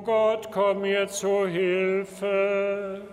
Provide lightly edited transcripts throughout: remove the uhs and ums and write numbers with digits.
Gott, komm mir zu Hilfe.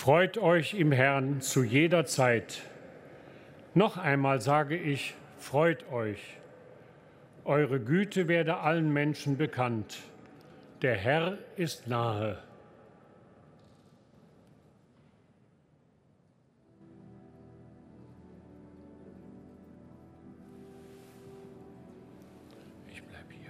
Freut euch im Herrn zu jeder Zeit. Noch einmal sage ich, freut euch. Eure Güte werde allen Menschen bekannt. Der Herr ist nahe. Ich bleibe hier.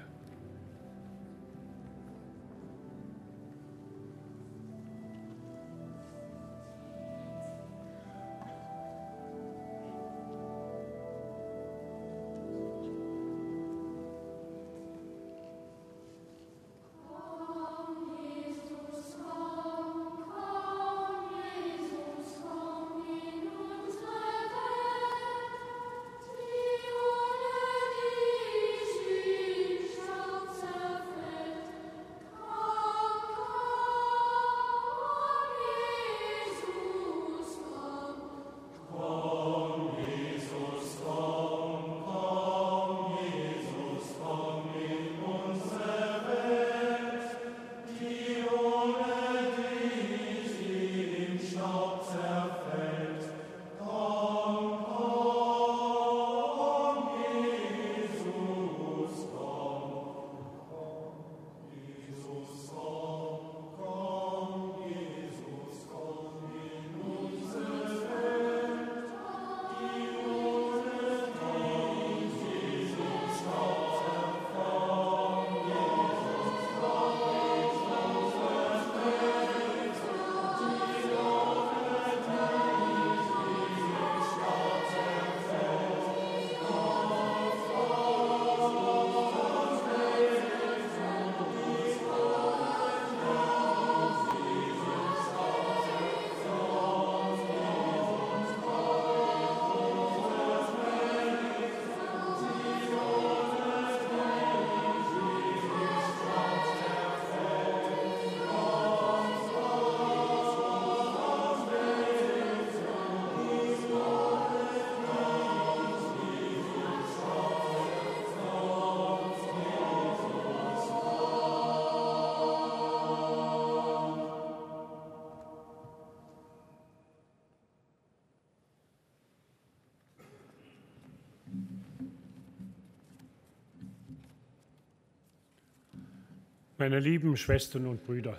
Meine lieben Schwestern und Brüder,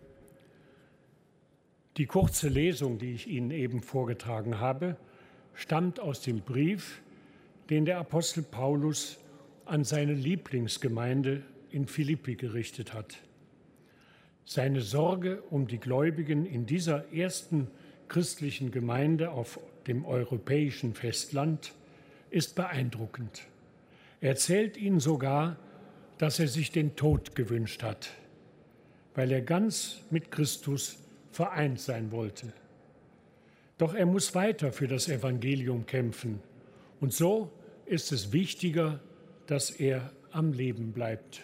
die kurze Lesung, die ich Ihnen eben vorgetragen habe, stammt aus dem Brief, den der Apostel Paulus an seine Lieblingsgemeinde in Philippi gerichtet hat. Seine Sorge um die Gläubigen in dieser ersten christlichen Gemeinde auf dem europäischen Festland ist beeindruckend. Er erzählt ihnen sogar, dass er sich den Tod gewünscht hat, weil er ganz mit Christus vereint sein wollte. Doch er muss weiter für das Evangelium kämpfen. Und so ist es wichtiger, dass er am Leben bleibt.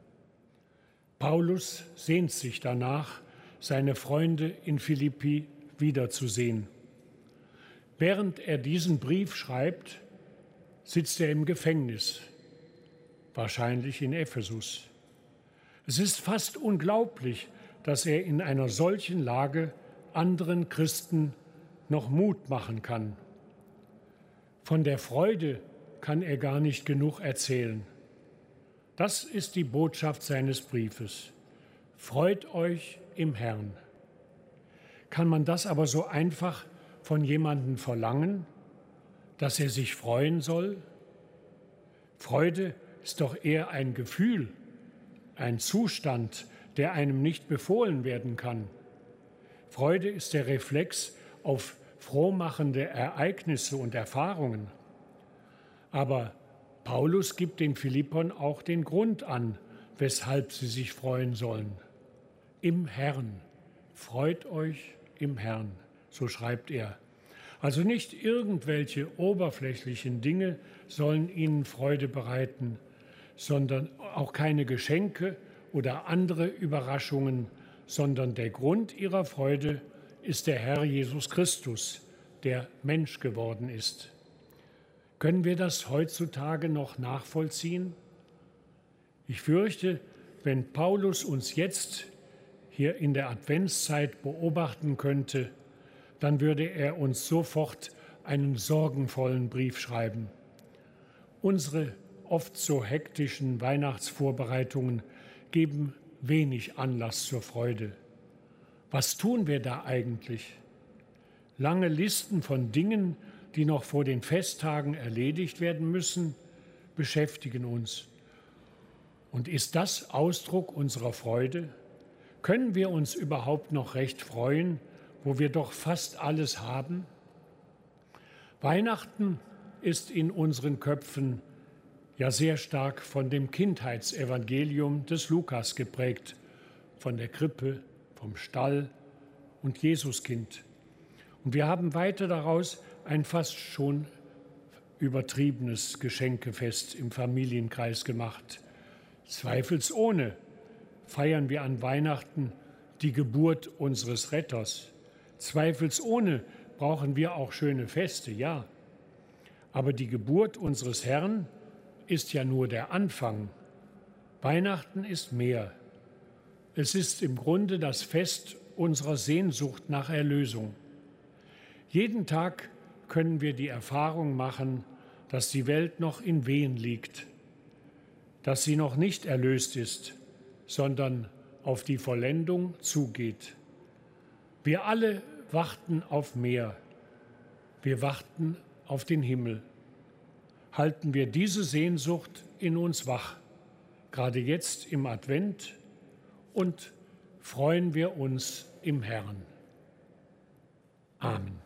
Paulus sehnt sich danach, seine Freunde in Philippi wiederzusehen. Während er diesen Brief schreibt, sitzt er im Gefängnis, wahrscheinlich in Ephesus. Es ist fast unglaublich, dass er in einer solchen Lage anderen Christen noch Mut machen kann. Von der Freude kann er gar nicht genug erzählen. Das ist die Botschaft seines Briefes. Freut euch im Herrn. Kann man das aber so einfach von jemandem verlangen, dass er sich freuen soll? Freude ist doch eher ein Gefühl, ein Zustand, der einem nicht befohlen werden kann. Freude ist der Reflex auf frohmachende Ereignisse und Erfahrungen. Aber Paulus gibt den Philippern auch den Grund an, weshalb sie sich freuen sollen. Im Herrn. Freut euch im Herrn, so schreibt er. Also nicht irgendwelche oberflächlichen Dinge sollen ihnen Freude bereiten, sondern auch keine Geschenke oder andere Überraschungen, sondern der Grund ihrer Freude ist der Herr Jesus Christus, der Mensch geworden ist. Können wir das heutzutage noch nachvollziehen? Ich fürchte, wenn Paulus uns jetzt hier in der Adventszeit beobachten könnte, dann würde er uns sofort einen sorgenvollen Brief schreiben. Unsere oft so hektischen Weihnachtsvorbereitungen geben wenig Anlass zur Freude. Was tun wir da eigentlich? Lange Listen von Dingen, die noch vor den Festtagen erledigt werden müssen, beschäftigen uns. Und ist das Ausdruck unserer Freude? Können wir uns überhaupt noch recht freuen, wo wir doch fast alles haben? Weihnachten ist in unseren Köpfen ja sehr stark von dem Kindheitsevangelium des Lukas geprägt, von der Krippe, vom Stall und Jesuskind. Und wir haben weiter daraus ein fast schon übertriebenes Geschenkefest im Familienkreis gemacht. Zweifelsohne feiern wir an Weihnachten die Geburt unseres Retters. Zweifelsohne brauchen wir auch schöne Feste, ja. Aber die Geburt unseres Herrn ist ja nur der Anfang. Weihnachten ist mehr. Es ist im Grunde das Fest unserer Sehnsucht nach Erlösung. Jeden Tag können wir die Erfahrung machen, dass die Welt noch in Wehen liegt, dass sie noch nicht erlöst ist, sondern auf die Vollendung zugeht. Wir alle warten auf mehr. Wir warten auf den Himmel. Halten wir diese Sehnsucht in uns wach, gerade jetzt im Advent, und freuen wir uns im Herrn. Amen.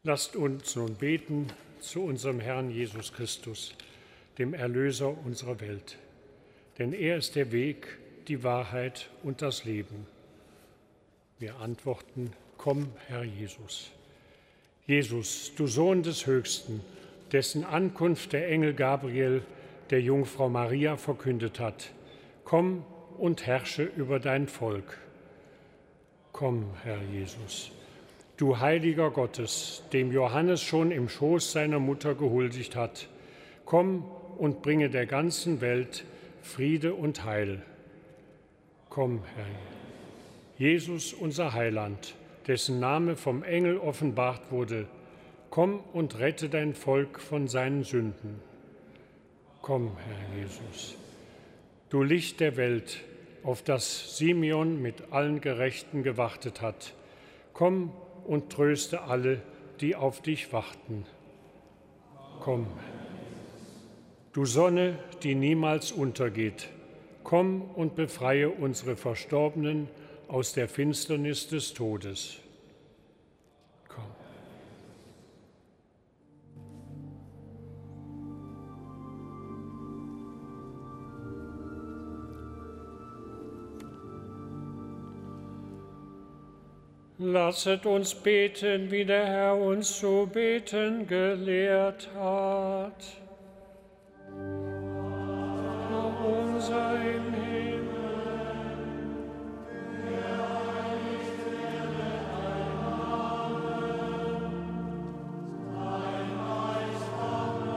Lasst uns nun beten zu unserem Herrn Jesus Christus, dem Erlöser unserer Welt. Denn er ist der Weg, die Wahrheit und das Leben. Wir antworten: Komm, Herr Jesus. Jesus, du Sohn des Höchsten, dessen Ankunft der Engel Gabriel der Jungfrau Maria verkündet hat, komm und herrsche über dein Volk. Komm, Herr Jesus. Du Heiliger Gottes, dem Johannes schon im Schoß seiner Mutter gehuldigt hat, komm und bringe der ganzen Welt Friede und Heil. Komm, Herr Jesus, unser Heiland, dessen Name vom Engel offenbart wurde, komm und rette dein Volk von seinen Sünden. Komm, Herr Jesus. Du Licht der Welt, auf das Simeon mit allen Gerechten gewartet hat, komm und tröste alle, die auf dich warten. Komm. Du Sonne, die niemals untergeht, komm und befreie unsere Verstorbenen aus der Finsternis des Todes. Komm. Lasset uns beten, wie der Herr uns zu beten gelehrt hat. Unser im Himmel, geheiligt werde dein Name, dein Reich komme,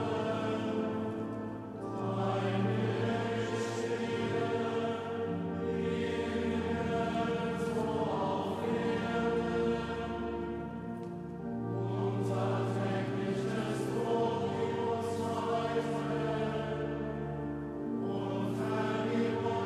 dein Wille geschehe, wie im Himmel so auf Erden. Unser tägliches Brot gib uns heute und vergib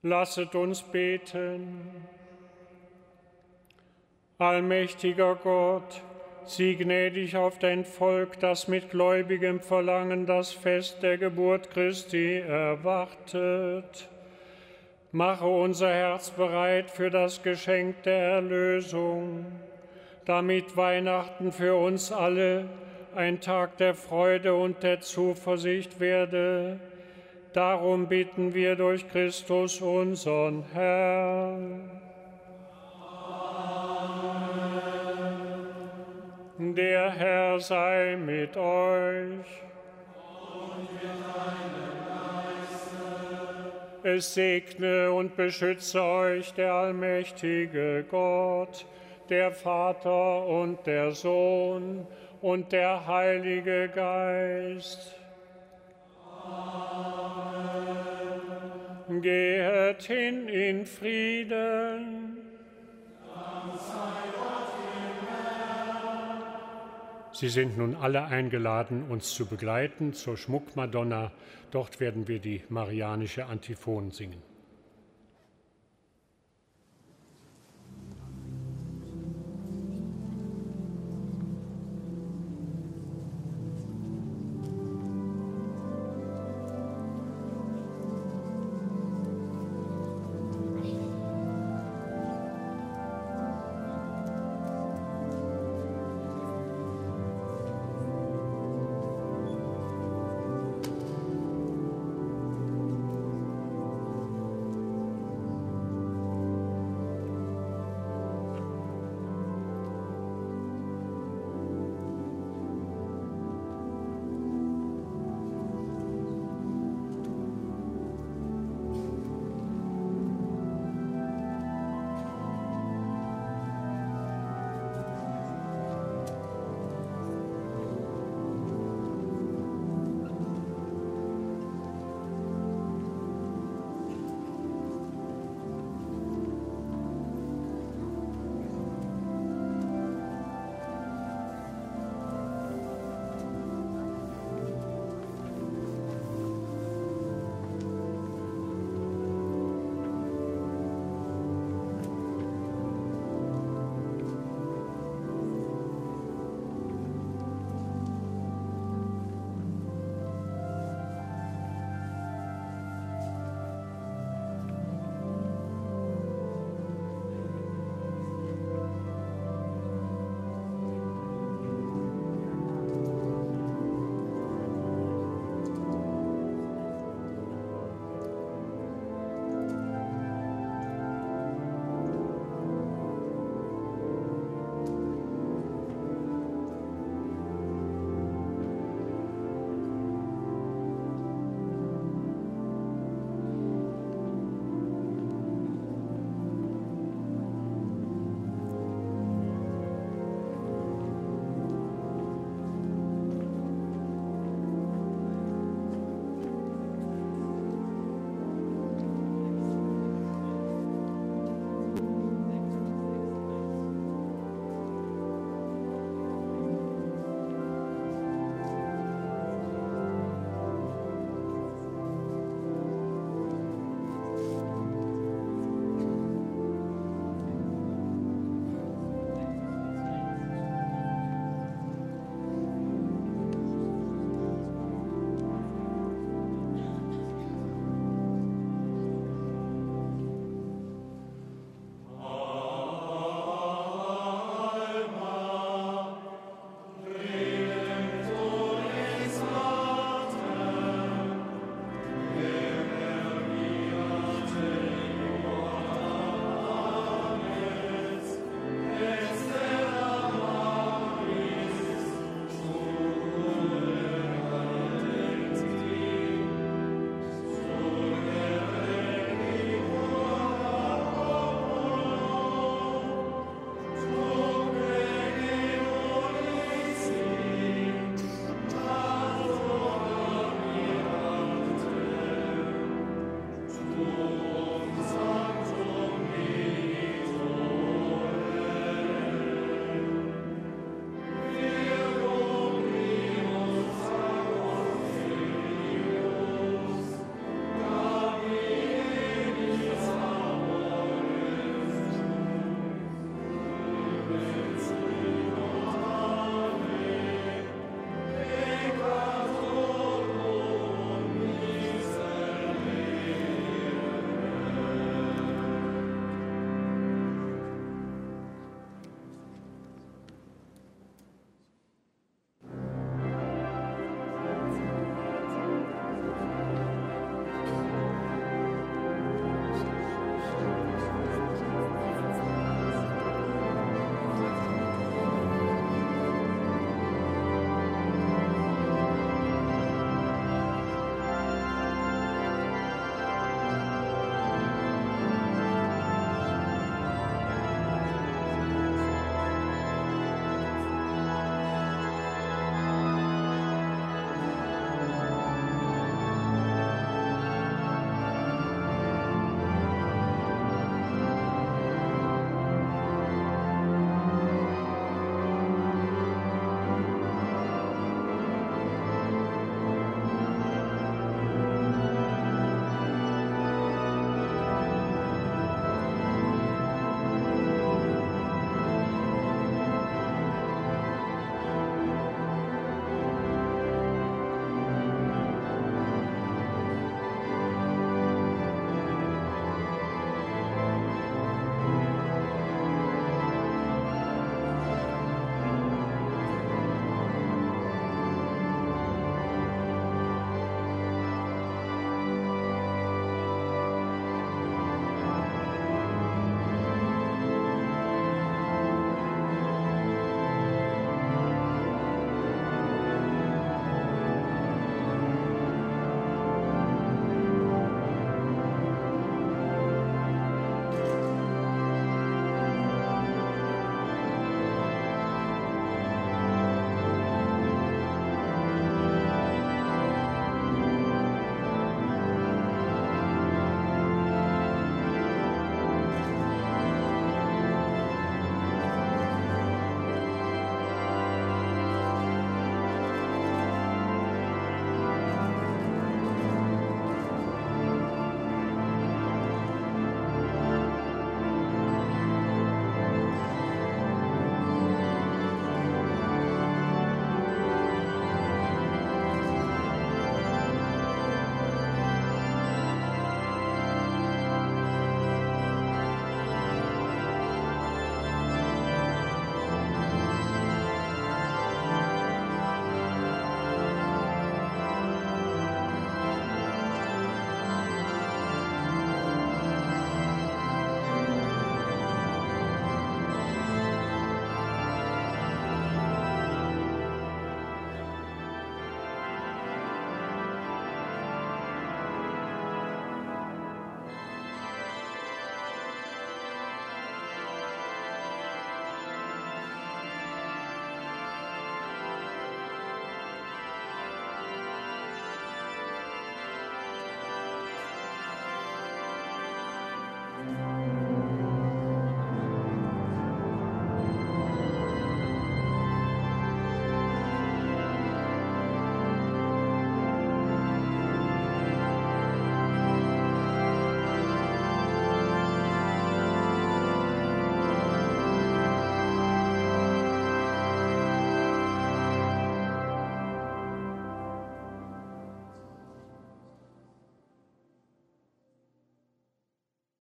Lasset uns beten. Allmächtiger Gott, sieh gnädig auf dein Volk, das mit gläubigem Verlangen das Fest der Geburt Christi erwartet. Mache unser Herz bereit für das Geschenk der Erlösung, damit Weihnachten für uns alle ein Tag der Freude und der Zuversicht werde. Darum bitten wir durch Christus, unseren Herrn. Amen. Der Herr sei mit euch. Und mit deinem Geiste. Es segne und beschütze euch der allmächtige Gott, der Vater und der Sohn und der Heilige Geist. Amen. Gehet hin in Frieden. Dank sei Gott im Herrn. Sie sind nun alle eingeladen, uns zu begleiten zur Schmuckmadonna. Dort werden wir die marianische Antiphon singen.